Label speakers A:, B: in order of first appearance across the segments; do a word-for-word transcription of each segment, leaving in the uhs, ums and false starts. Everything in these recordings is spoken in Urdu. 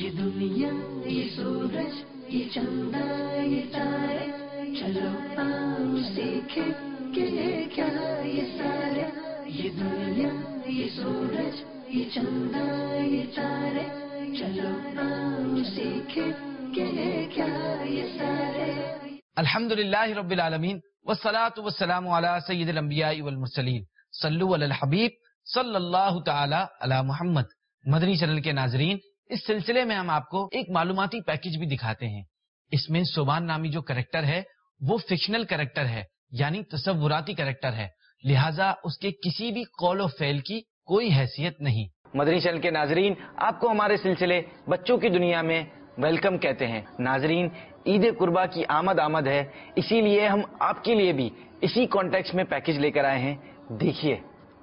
A: یہ دنیا یہ سورج یہ چندہ یہ تارے، چلو آؤ سیکھیں کہ یہ کیا یہ سارے، یہ دنیا یہ سورج یہ چندہ یہ تارے، چلو آؤ سیکھیں کہ یہ کیا یہ سارے۔
B: الحمدللہ رب العالمین والصلاة والسلام علی سید الانبیاء والمرسلین، صلو علی الحبیب صلی اللہ تعالی علی محمد۔ مدنی چینل کے ناظرین، اس سلسلے میں ہم آپ کو ایک معلوماتی پیکج بھی دکھاتے ہیں۔ اس میں صوبان نامی جو کریکٹر ہے وہ فکشنل کریکٹر ہے، یعنی تصوراتی کریکٹر ہے، لہٰذا اس کے کسی بھی قول و فعل کی کوئی حیثیت نہیں۔ مدنی چینل کے ناظرین، آپ کو ہمارے سلسلے بچوں کی دنیا میں ویلکم کہتے ہیں۔ ناظرین، عید قربہ کی آمد آمد ہے، اسی لیے ہم آپ کے لیے بھی اسی کانٹیکسٹ میں پیکج لے کر آئے ہیں۔ دیکھیے،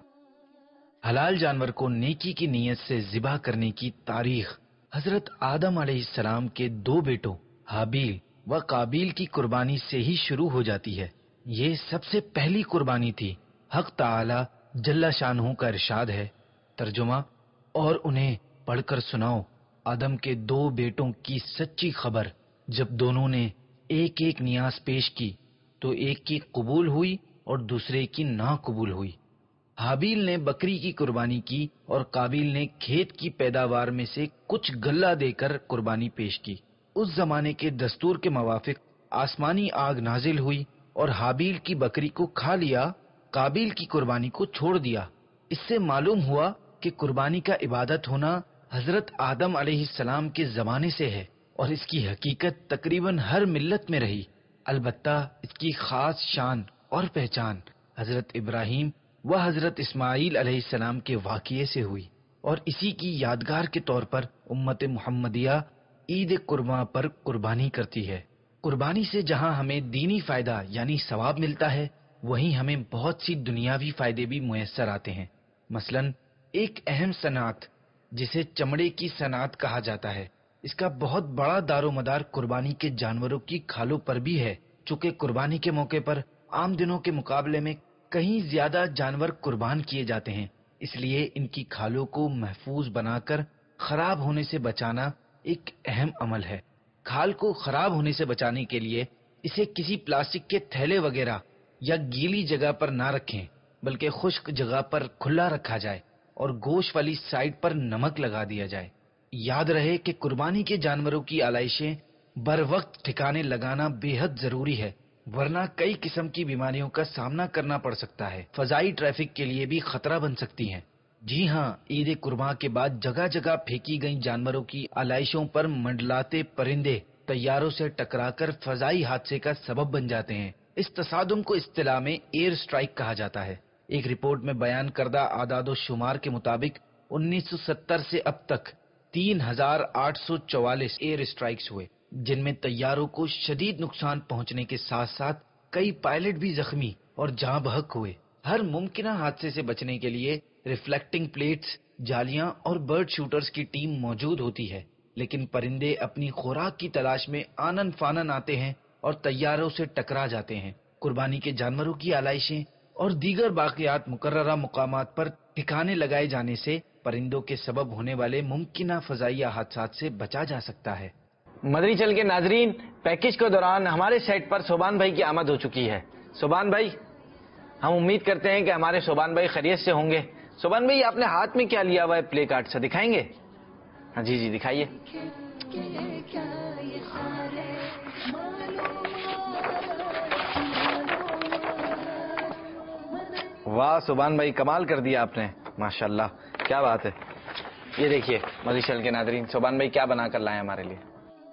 B: حلال جانور کو نیکی کی نیت سے ذبح کرنے کی تاریخ حضرت آدم علیہ السلام کے دو بیٹوں حابیل و قابیل کی قربانی سے ہی شروع ہو جاتی ہے۔ یہ سب سے پہلی قربانی تھی۔ حق تعالی جل شانہ کا ارشاد ہے، ترجمہ: اور انہیں پڑھ کر سناؤ آدم کے دو بیٹوں کی سچی خبر، جب دونوں نے ایک ایک نیاز پیش کی تو ایک کی قبول ہوئی اور دوسرے کی نا قبول ہوئی۔ حابیل نے بکری کی قربانی کی اور قابیل نے کھیت کی پیداوار میں سے کچھ غلہ دے کر قربانی پیش کی۔ اس زمانے کے دستور کے موافق آسمانی آگ نازل ہوئی اور حابیل کی بکری کو کھا لیا، قابیل کی قربانی کو چھوڑ دیا۔ اس سے معلوم ہوا کہ قربانی کا عبادت ہونا حضرت آدم علیہ السلام کے زمانے سے ہے اور اس کی حقیقت تقریباً ہر ملت میں رہی، البتہ اس کی خاص شان اور پہچان حضرت ابراہیم و حضرت اسماعیل علیہ السلام کے واقعے سے ہوئی، اور اسی کی یادگار کے طور پر امت محمدیہ عید قرباں پر قربانی کرتی ہے۔ قربانی سے جہاں ہمیں دینی فائدہ یعنی ثواب ملتا ہے، وہیں ہمیں بہت سی دنیاوی فائدے بھی میسر آتے ہیں۔ مثلاً ایک اہم صنعت جسے چمڑے کی صنعت کہا جاتا ہے، اس کا بہت بڑا دار و مدار قربانی کے جانوروں کی کھالوں پر بھی ہے۔ چونکہ قربانی کے موقع پر عام دنوں کے مقابلے میں کہیں زیادہ جانور قربان کیے جاتے ہیں، اس لیے ان کی کھالوں کو محفوظ بنا کر خراب ہونے سے بچانا ایک اہم عمل ہے۔ کھال کو خراب ہونے سے بچانے کے لیے اسے کسی پلاسٹک کے تھیلے وغیرہ یا گیلی جگہ پر نہ رکھیں، بلکہ خشک جگہ پر کھلا رکھا جائے اور گوشت والی سائڈ پر نمک لگا دیا جائے۔ یاد رہے کہ قربانی کے جانوروں کی آلائشیں بر وقت ٹھکانے لگانا بے حد ضروری ہے، ورنہ کئی قسم کی بیماریوں کا سامنا کرنا پڑ سکتا ہے، فضائی ٹریفک کے لیے بھی خطرہ بن سکتی ہیں۔ جی ہاں، عید قرباں کے بعد جگہ جگہ پھینکی گئی جانوروں کی آلائشوں پر منڈلاتے پرندے طیاروں سے ٹکرا کر فضائی حادثے کا سبب بن جاتے ہیں۔ اس تصادم کو اصطلاح میں ایئر سٹرائک کہا جاتا ہے۔ ایک رپورٹ میں بیان کردہ اعداد و شمار کے مطابق انیس سو ستر سے اب تک تین ہزار آٹھ سو چوالیس ایئر سٹرائکس ہوئے، جن میں طیاروں کو شدید نقصان پہنچنے کے ساتھ ساتھ کئی پائلٹ بھی زخمی اور جاں بحق ہوئے۔ ہر ممکنہ حادثے سے بچنے کے لیے ریفلیکٹنگ پلیٹس، جالیاں اور برڈ شوٹرز کی ٹیم موجود ہوتی ہے، لیکن پرندے اپنی خوراک کی تلاش میں آنن فانن آتے ہیں اور طیاروں سے ٹکرا جاتے ہیں۔ قربانی کے جانوروں کی آلائشیں اور دیگر باقیات مقررہ مقامات پر ٹھکانے لگائے جانے سے پرندوں کے سبب ہونے والے ممکنہ فضائیہ حادثات سے بچا جا سکتا ہے۔ مدنی چینل کے ناظرین، پیکج کے دوران ہمارے سیٹ پر صوبان بھائی کی آمد ہو چکی ہے۔ صوبان بھائی، ہم امید کرتے ہیں کہ ہمارے صوبان بھائی خیریت سے ہوں گے۔ صوبان بھائی، آپ نے ہاتھ میں کیا لیا ہوا ہے؟ پلے کارڈ سے دکھائیں گے؟ ہاں جی جی دکھائیے۔ واہ صوبان بھائی، کمال کر دیا آپ نے، ماشاءاللہ، کیا بات ہے۔ یہ دیکھیے مدنی چینل کے ناظرین، صوبان بھائی کیا بنا کر لائے ہمارے لیے۔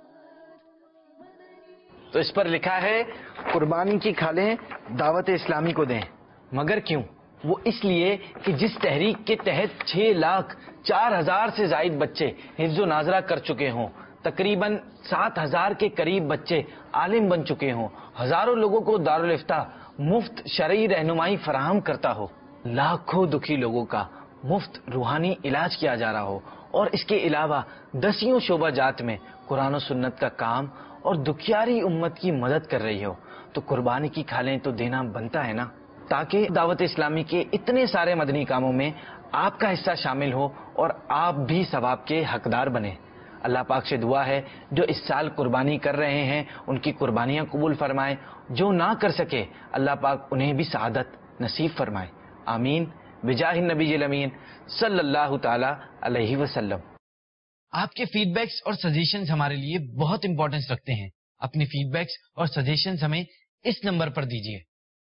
B: تو اس پر لکھا ہے، قربانی کی کھالیں دعوت اسلامی کو دیں، مگر کیوں؟ وہ اس لیے کہ جس تحریک کے تحت چھ لاکھ چار ہزار سے زائد بچے حفظ و ناظرہ کر چکے ہوں، تقریباً سات ہزار کے قریب بچے عالم بن چکے ہوں، ہزاروں لوگوں کو دارالافتاء مفت شرعی رہنمائی فراہم کرتا ہو، لاکھوں دکھی لوگوں کا مفت روحانی علاج کیا جا رہا ہو، اور اس کے علاوہ دسیوں شعبہ جات میں قرآن و سنت کا کام اور دکھیاری امت کی مدد کر رہی ہو، تو قربانی کی کھالیں تو دینا بنتا ہے نا، تاکہ دعوت اسلامی کے اتنے سارے مدنی کاموں میں آپ کا حصہ شامل ہو اور آپ بھی ثواب کے حقدار بنیں۔ اللہ پاک سے دعا ہے جو اس سال قربانی کر رہے ہیں ان کی قربانیاں قبول فرمائے، جو نہ کر سکے اللہ پاک انہیں بھی سعادت نصیب فرمائے، آمین بجاہ النبی الامین صلی اللہ تعالی علیہ وسلم۔ آپ کے فیڈ بیکس اور سجیشنز ہمارے لیے بہت امپورٹنس رکھتے ہیں۔ اپنی فیڈ بیکس اور سجیشنز ہمیں اس نمبر پر دیجیے۔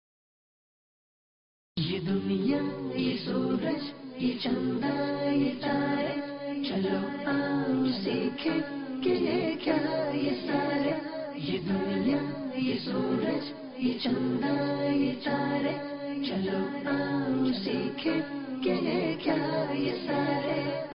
A: یہ دنیا یہ سورج یہ چندہ یہ تارے، چلو آؤ سیکھیں کہ یہ کیا یہ سارے، یہ دنیا یہ سورج یہ چندہ یہ تارے، چلو آؤ سیکھیں کہ یہ کیا یہ سارے۔